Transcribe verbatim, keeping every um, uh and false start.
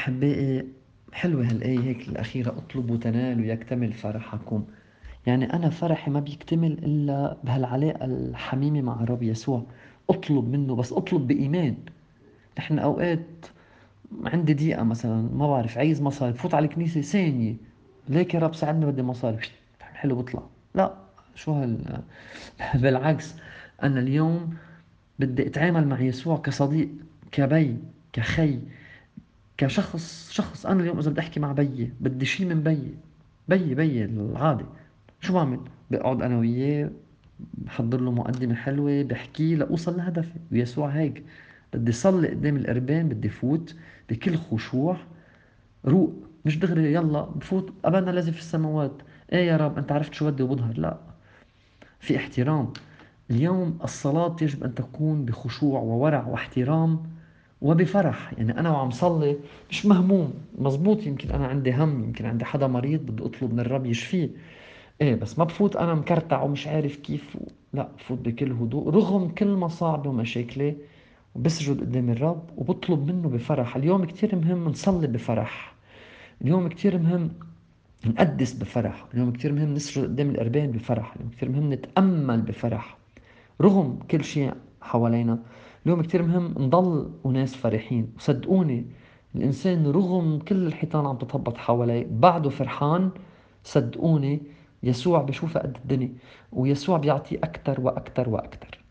أحبائي، حلوة هالآية هيك الأخيرة: اطلبوا تنالوا يكتمل فرحكم. يعني أنا فرحي ما بيكتمل إلا بهالعلاقة الحميمة مع الرب يسوع. اطلب منه، بس اطلب بإيمان. نحن أوقات عندي ضيقة مثلا، ما بعرف، عايز مصاري، بفوت على الكنيسة ثانية: ليك يا رب ساعدني بدي مصاري، حلو بطلع. لا، شو هال بالعكس، أنا اليوم بدي أتعامل مع يسوع كصديق، كبي، كخي، كشخص شخص. انا اليوم اذا بدي احكي مع بيي بدي شيء من بيي، بيي بيي العادي، شو بعمل؟ بقعد انا وياه، بحضر له مقدمة حلوة، بحكي لأوصل لهدفي. ويسوع هيك: بدي صلي قدام القربان، بدي فوت بكل خشوع، روق، مش دغري يلا بفوت أبانا الذي في السماوات، ايه يا رب انت عرفت شو بدي وبظهر. لا، في احترام. اليوم الصلاة يجب أن تكون بخشوع وورع واحترام وبفرح. يعني أنا وعم صلي مش مهموم، مزبوط، يمكن أنا عندي هم، يمكن عندي حدا مريض بدي أطلب من الرب يشفيه، إيه، بس ما بفوت أنا مكرتع ومش عارف كيف و... لا، بفوت بكل هدوء رغم كل مصاعبي ومشاكلي، وبسجد قدام الرب وبطلب منه بفرح. اليوم كتير مهم نصلي بفرح، اليوم كتير مهم نقدس بفرح، اليوم كتير مهم نسجد قدام القربان بفرح، اليوم كتير مهم نتأمل بفرح رغم كل شيء حوالينا. اليوم كتير مهم نضل وناس فرحين. وصدقوني، الإنسان رغم كل الحيطان عم تتهبط حواليه بعده فرحان. صدقوني، يسوع بشوفه قد الدنيا، ويسوع بيعطيه أكتر وأكتر وأكتر.